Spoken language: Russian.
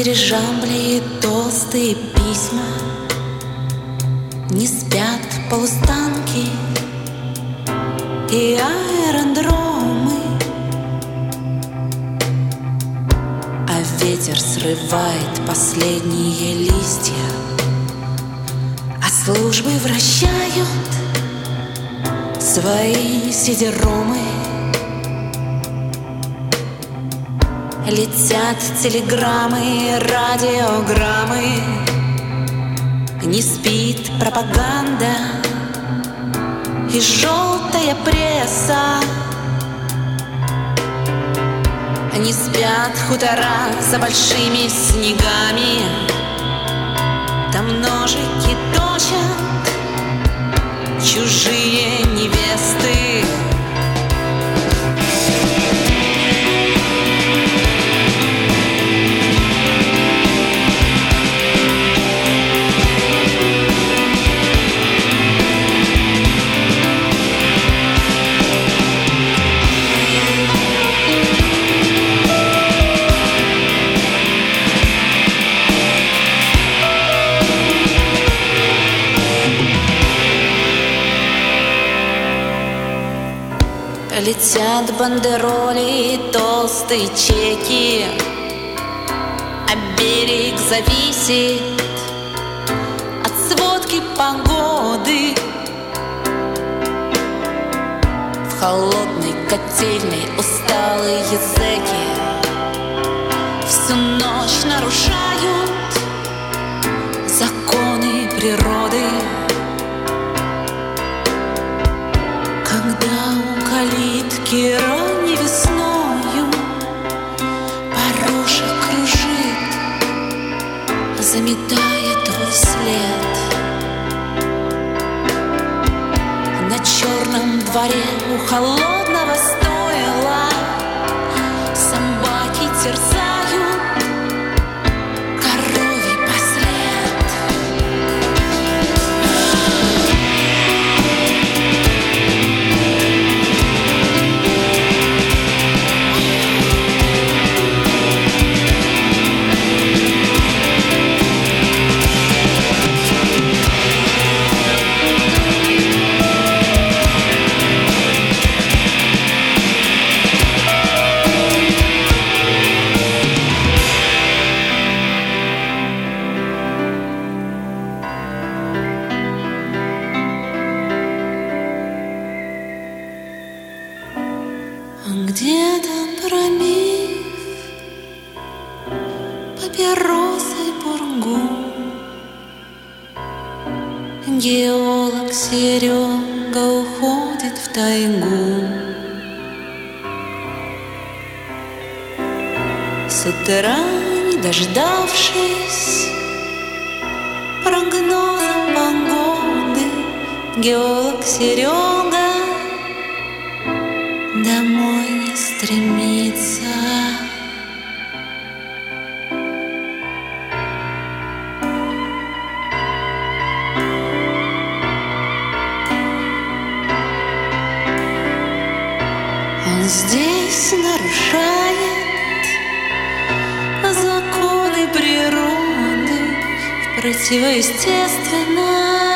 Дирижабли и толстые письма, не спят полустанки и аэродромы, а ветер срывает последние листья, а службы вращают свои сидеромы. Летят телеграммы, радиограммы, не спит пропаганда и желтая пресса. Не спят хутора за большими снегами, там ножики точат чужие невесты. Летят бандероли и толстые чеки, а берег зависит от сводки погоды. В холодной котельной усталые зэки всю ночь нарушают законы природы. Когда у калитки ранней весною Порошек кружит, заметая твой след. На черном дворе у холодного стойла собаки терзают коровий послед. Где-то промив папиросы бургу, геолог Серега уходит в тайгу. С утра, не дождавшись прогноза погоды, геолог Серега домой не стремится. Он здесь нарушает законы природы в противоестественном